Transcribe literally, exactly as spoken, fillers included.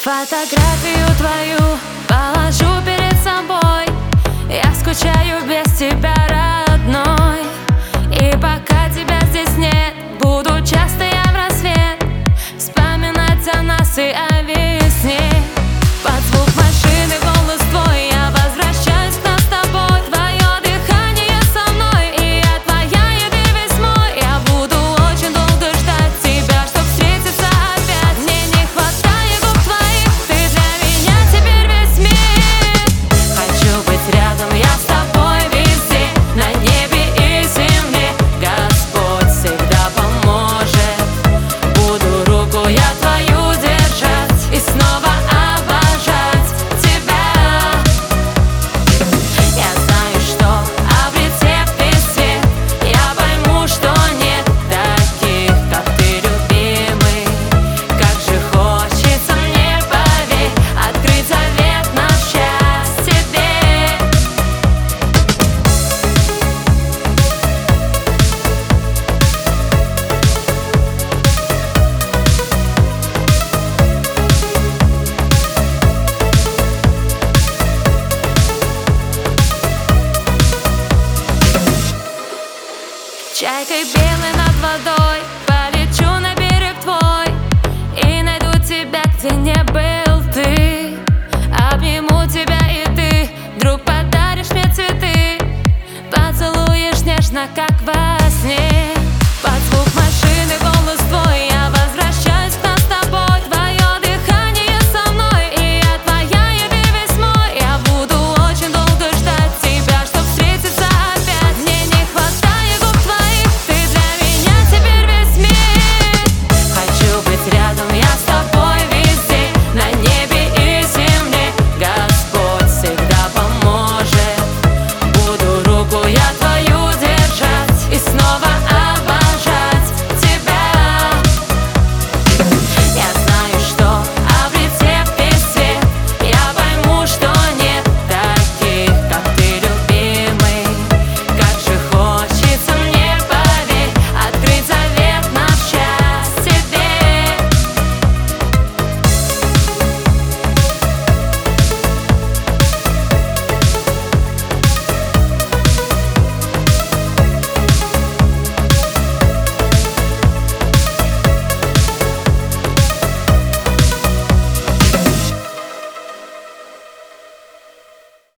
Фотографию твою положу перед собой. Я скучаю без тебя, родной. И пока тебя здесь нет, буду часто я в рассвет вспоминать о нас и о весне. Под звук машины, голос твой, я возвращаюсь к нам с тобой. Твое дыхание со мной, и я твоя, и ты весь мой. Я буду очень долго ждать тебя, чтоб встретиться опять. Мне не хватает губ твоих, ты для меня теперь весь мир. Хочу быть рядом я с тобой везде, на небе и земле. Господь всегда поможет. Буду руку я твою держать и снова обожать тебя. Я знаю, что облетев весь свет, я пойму, что нет таких, как ты, любимый. Как же хочется мне, поверь, открыть завет наш счастье тебе. Чайкой белой над водой полечу на берег твой и найду тебя, где не был ты. Обниму тебя, и ты вдруг подаришь мне цветы, поцелуешь нежно, как вода.